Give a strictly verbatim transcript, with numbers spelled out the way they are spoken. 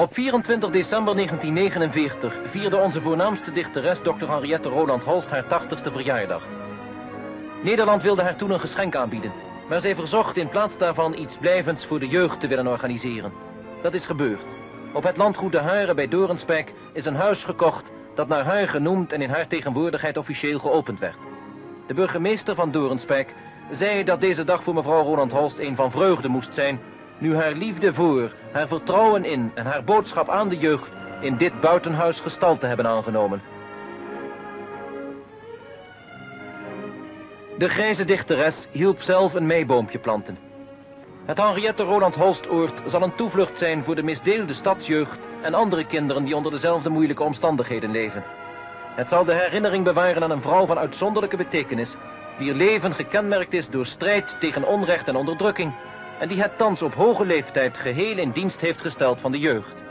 Op vierentwintig december negentien negenenveertig vierde onze voornaamste dichteres dokter Henriette Roland Holst haar tachtigste verjaardag. Nederland wilde haar toen een geschenk aanbieden, maar zij verzocht in plaats daarvan iets blijvends voor de jeugd te willen organiseren. Dat is gebeurd. Op het landgoed De Haren bij Doornspijk is een huis gekocht dat naar haar genoemd en in haar tegenwoordigheid officieel geopend werd. De burgemeester van Doornspijk zei dat deze dag voor mevrouw Roland Holst een van vreugde moest zijn, nu haar liefde voor, haar vertrouwen in en haar boodschap aan de jeugd in dit buitenhuis gestalte hebben aangenomen. De grijze dichteres hielp zelf een meiboompje planten. Het Henriette Roland Holstoord zal een toevlucht zijn voor de misdeelde stadsjeugd en andere kinderen die onder dezelfde moeilijke omstandigheden leven. Het zal de herinnering bewaren aan een vrouw van uitzonderlijke betekenis, wier leven gekenmerkt is door strijd tegen onrecht en onderdrukking, en die het thans op hoge leeftijd geheel in dienst heeft gesteld van de jeugd.